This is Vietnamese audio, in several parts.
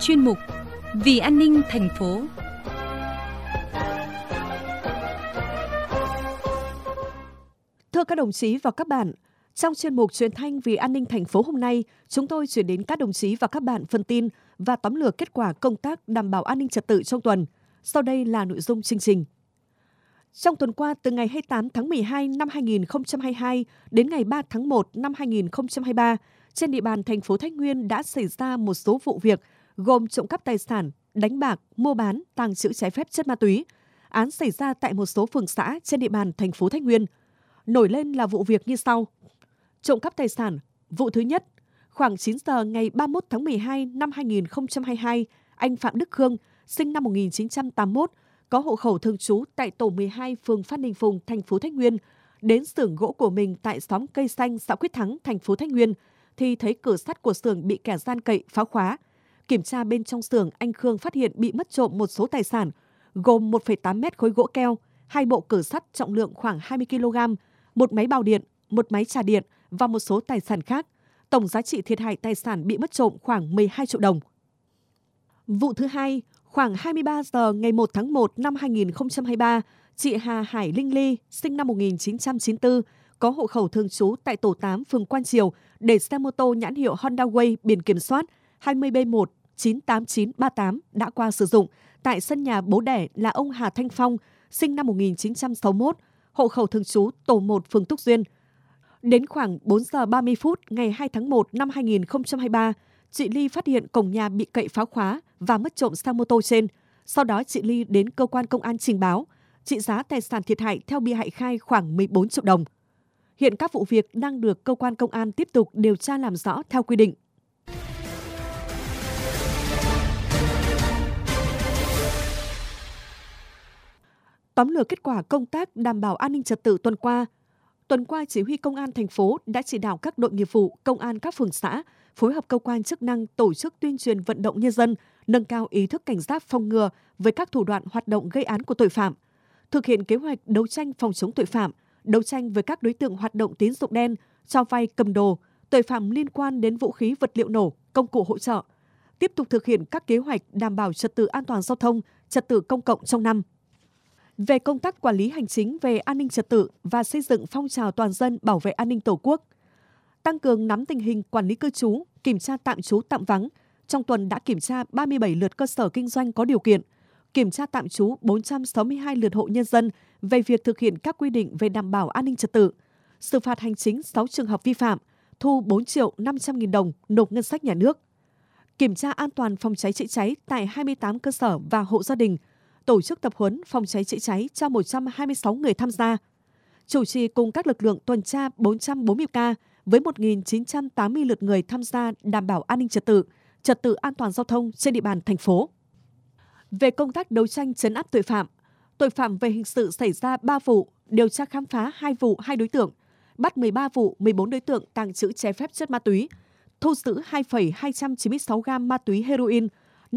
chuyên mục Vì an ninh thành phố. Thưa các đồng chí và các bạn, trong chuyên mục truyền thanh Vì an ninh thành phố hôm nay, chúng tôi chuyển đến các đồng chí và các bạn phần tin và tóm lược kết quả công tác đảm bảo an ninh trật tự trong tuần. Sau đây là nội dung chương trình. Trong tuần qua, từ ngày 28 tháng 12 năm 2022 đến ngày 3 tháng 1 năm 2023, trên địa bàn thành phố Thái Nguyên đã xảy ra một số vụ việc gồm trộm cắp tài sản, đánh bạc, mua bán, tàng trữ trái phép chất ma túy. Án xảy ra tại một số phường xã trên địa bàn thành phố Thái Nguyên. Nổi lên là vụ việc như sau. Trộm cắp tài sản, vụ thứ nhất, khoảng 9 giờ ngày 31 tháng 12 năm 2022, anh Phạm Đức Khương, sinh năm 1981, có hộ khẩu thường trú tại tổ 12 phường Phan Đình Phùng, thành phố Thái Nguyên, đến xưởng gỗ của mình tại xóm Cây Xanh, xã Quyết Thắng, thành phố Thái Nguyên, thì thấy cửa sắt của xưởng bị kẻ gian cậy phá khóa. Kiểm tra bên trong xưởng, anh Khương phát hiện bị mất trộm một số tài sản, gồm 1,8 mét khối gỗ keo, 2 bộ cửa sắt trọng lượng khoảng 20 kg, một máy bào điện, một máy trà điện và một số tài sản khác. Tổng giá trị thiệt hại tài sản bị mất trộm khoảng 12 triệu đồng. Vụ thứ hai, khoảng 23 giờ ngày 1 tháng 1 năm 2023, chị Hà Hải Linh Ly, sinh năm 1994, có hộ khẩu thường trú tại tổ 8 phường Quan Triều, để xe mô tô nhãn hiệu Honda Way biển kiểm soát 20B1 98938 đã qua sử dụng tại sân nhà bố đẻ là ông Hà Thanh Phong, sinh năm 1961, hộ khẩu thường trú tổ 1 phường Túc Duyên. Đến khoảng 4 giờ 30 phút ngày 2 tháng 1 năm 2023, chị Ly phát hiện cổng nhà bị cậy phá khóa và mất trộm xe mô tô trên. Sau đó chị Ly đến cơ quan công an trình báo. Trị giá tài sản thiệt hại theo bị hại khai khoảng 14 triệu đồng. Hiện các vụ việc đang được cơ quan công an tiếp tục điều tra làm rõ theo quy định. Tóm lược kết quả công tác đảm bảo an ninh trật tự tuần qua. Tuần qua, Chỉ huy Công an thành phố đã chỉ đạo các đội nghiệp vụ, công an các phường xã phối hợp cơ quan chức năng tổ chức tuyên truyền vận động nhân dân, nâng cao ý thức cảnh giác phòng ngừa với các thủ đoạn hoạt động gây án của tội phạm, thực hiện kế hoạch đấu tranh phòng chống tội phạm, đấu tranh với các đối tượng hoạt động tín dụng đen, cho vay cầm đồ, tội phạm liên quan đến vũ khí vật liệu nổ, công cụ hỗ trợ, tiếp tục thực hiện các kế hoạch đảm bảo trật tự an toàn giao thông, trật tự công cộng trong năm. Về công tác quản lý hành chính về an ninh trật tự và xây dựng phong trào toàn dân bảo vệ an ninh Tổ quốc, tăng cường nắm tình hình quản lý cư trú, kiểm tra tạm trú tạm vắng. Trong tuần đã kiểm tra 37 lượt cơ sở kinh doanh có điều kiện, kiểm tra tạm trú 462 lượt hộ nhân dân về việc thực hiện các quy định về đảm bảo an ninh trật tự, xử phạt hành chính 6 trường hợp vi phạm, thu 4 triệu 500 nghìn đồng nộp ngân sách nhà nước. Kiểm tra an toàn phòng cháy chữa cháy tại 28 cơ sở và hộ gia đình, tổ chức tập huấn phòng cháy chữa cháy cho 126 người tham gia. Chủ trì cùng các lực lượng tuần tra 440K với 1.980 lượt người tham gia đảm bảo an ninh trật tự an toàn giao thông trên địa bàn thành phố. Về công tác đấu tranh trấn áp tội phạm về hình sự xảy ra 3 vụ, điều tra khám phá 2 vụ 2 đối tượng, bắt 13 vụ 14 đối tượng tàng trữ trái phép chất ma túy, thu giữ 2,296 gam ma túy heroin,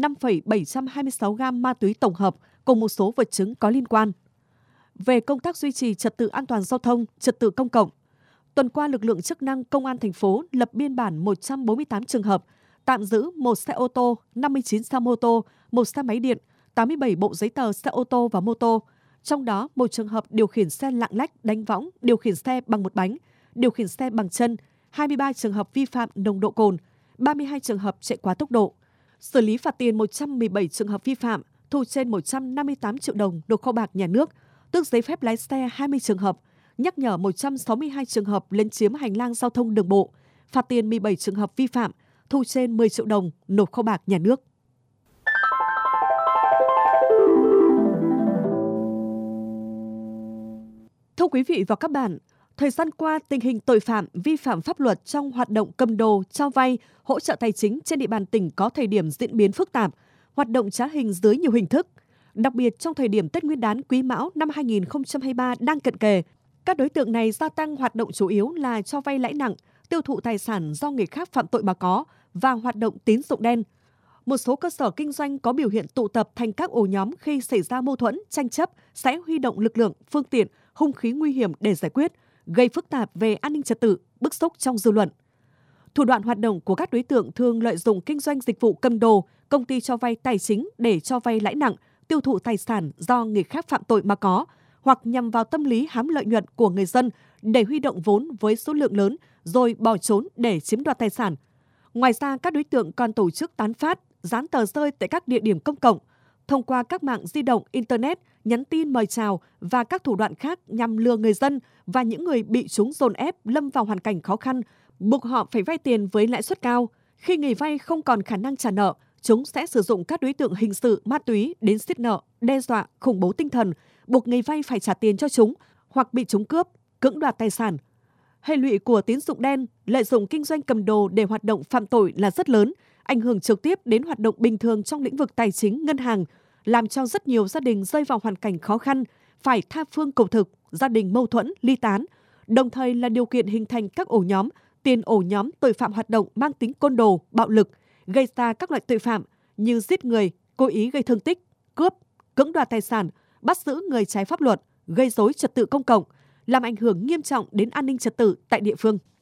5,726 gam ma túy tổng hợp cùng một số vật chứng có liên quan. Về công tác duy trì trật tự an toàn giao thông, trật tự công cộng, tuần qua lực lượng chức năng công an thành phố lập biên bản 148 trường hợp, tạm giữ 1 xe ô tô, 59 xe mô tô, 1 xe máy điện, 87 bộ giấy tờ xe ô tô và mô tô. Trong đó, 1 trường hợp điều khiển xe lạng lách, đánh võng, điều khiển xe bằng một bánh, điều khiển xe bằng chân, 23 trường hợp vi phạm nồng độ cồn, 32 trường hợp chạy quá tốc độ. Xử lý phạt tiền 117 trường hợp vi phạm, thu trên 158 triệu đồng nộp kho bạc nhà nước, tước giấy phép lái xe 20 trường hợp, nhắc nhở 162 trường hợp lấn chiếm hành lang giao thông đường bộ, phạt tiền 17 trường hợp vi phạm, thu trên 10 triệu đồng nộp kho bạc nhà nước. Thưa quý vị và các bạn, thời gian qua, tình hình tội phạm vi phạm pháp luật trong hoạt động cầm đồ, cho vay, hỗ trợ tài chính trên địa bàn tỉnh có thời điểm diễn biến phức tạp, hoạt động trá hình dưới nhiều hình thức. Đặc biệt trong thời điểm Tết Nguyên đán Quý Mão năm 2023 đang cận kề, các đối tượng này gia tăng hoạt động chủ yếu là cho vay lãi nặng, tiêu thụ tài sản do người khác phạm tội mà có và hoạt động tín dụng đen. Một số cơ sở kinh doanh có biểu hiện tụ tập thành các ổ nhóm khi xảy ra mâu thuẫn, tranh chấp sẽ huy động lực lượng, phương tiện, hung khí nguy hiểm để giải quyết, gây phức tạp về an ninh trật tự, bức xúc trong dư luận. Thủ đoạn hoạt động của các đối tượng thường lợi dụng kinh doanh dịch vụ cầm đồ, công ty cho vay tài chính để cho vay lãi nặng, tiêu thụ tài sản do người khác phạm tội mà có, hoặc nhằm vào tâm lý hám lợi nhuận của người dân để huy động vốn với số lượng lớn rồi bỏ trốn để chiếm đoạt tài sản. Ngoài ra, các đối tượng còn tổ chức tán phát, dán tờ rơi tại các địa điểm công cộng, thông qua các mạng di động, Internet, nhắn tin mời chào và các thủ đoạn khác nhằm lừa người dân và những người bị chúng dồn ép lâm vào hoàn cảnh khó khăn, buộc họ phải vay tiền với lãi suất cao. Khi người vay không còn khả năng trả nợ, chúng sẽ sử dụng các đối tượng hình sự, ma túy đến siết nợ, đe dọa, khủng bố tinh thần, buộc người vay phải trả tiền cho chúng hoặc bị chúng cướp, cưỡng đoạt tài sản. Hệ lụy của tín dụng đen, lợi dụng kinh doanh cầm đồ để hoạt động phạm tội là rất lớn, ảnh hưởng trực tiếp đến hoạt động bình thường trong lĩnh vực tài chính, ngân hàng, làm cho rất nhiều gia đình rơi vào hoàn cảnh khó khăn, phải tha phương cầu thực, gia đình mâu thuẫn, ly tán, đồng thời là điều kiện hình thành các ổ nhóm, tiền ổ nhóm tội phạm hoạt động mang tính côn đồ, bạo lực, gây ra các loại tội phạm như giết người, cố ý gây thương tích, cướp, cưỡng đoạt tài sản, bắt giữ người trái pháp luật, gây rối trật tự công cộng, làm ảnh hưởng nghiêm trọng đến an ninh trật tự tại địa phương.